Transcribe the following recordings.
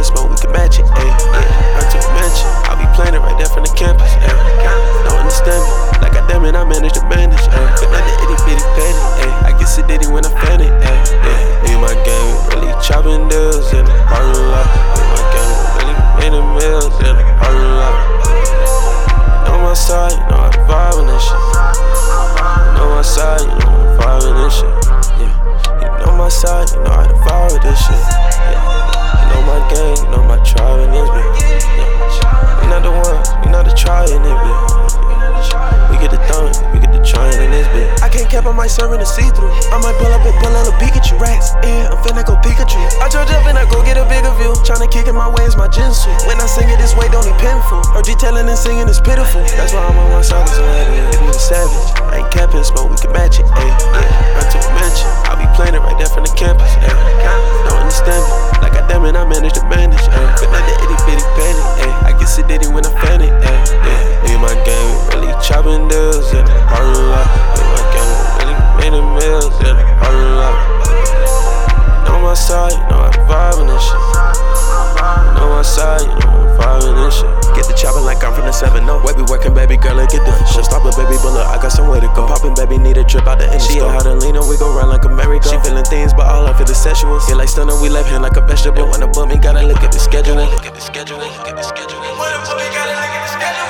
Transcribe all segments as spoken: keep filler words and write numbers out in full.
smoke, we can match it, ayy. Yeah, run to a mansion, I'll be playing it right there from the campus, ayy. Don't understand me, like I damn it, I managed to manage, ayy. But not the itty bitty panty, ayy. I get sedity when I fan it, ayy. Yeah, me and my gang really chopping deals in the parking lot. Me and my gang really making meals in the parking lot. You know my side, you know I vibe in this shit. You know my side, you know I vibe in this shit. Yeah, you know my side, you know how to vibe with this shit. Yeah, you know my gang, you know my tribe in this bitch. Yeah, we not the ones, we not the tribe in this bitch. We get the thumb, we get the trying in this bitch. I can't cap, I might serve in the see-through. I might pull up and pull out a Pikachu. Rats, yeah, I'm finna go Pikachu. I charge up and I go get a bigger view. Tryna kick it my way is my jinsu. When I sing it this way, don't need painful. Heard you telling and singing is pitiful. That's why I'm on my side, cause I'm ready. If you a savage, I ain't capping, smoke, we can match it, ayy. Yeah, run to a mansion, I'll be playing it right there from the campus, ayy. Don't understand me, like I damn it, I managed to manage, ayy. But not the itty bitty panty, ayy. I get sedity when I fan it, ayy. Yeah, me and my gang really chopping deals in the parking lot. Me and my gang really making meals in the parking lot. You know my side, you know I vibe in this shit. You know my side, you know I vibe in this shit. Get the chopping like I'm from the seven oh. Way be working, baby girl, it get difficult. Stop a baby bullet, I got some way to go. Poppin', baby, need a trip out the end. She ain't how to lean on, we go round like a merry-go. She feeling things, but all I feel is sexual. Feel like stunner, we left hand like a vegetable. When the book me, gotta look at the schedule. Look at the schedule, look at the schedule. When the book me, gotta look at the schedule.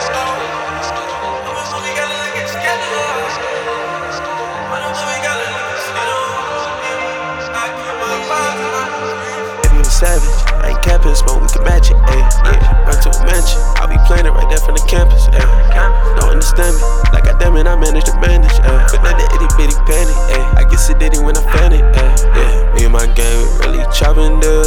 Savage, I ain't capping, smoke, we can match it, ayy. Yeah, run to a mansion, I'll be playing it right there from the campus, ayy. Don't understand me, like I damn it, I managed to manage, ayy. But not the itty bitty panty, ayy. I get sedity when I fan it, ayy. Yeah, me and my gang really chopping deals.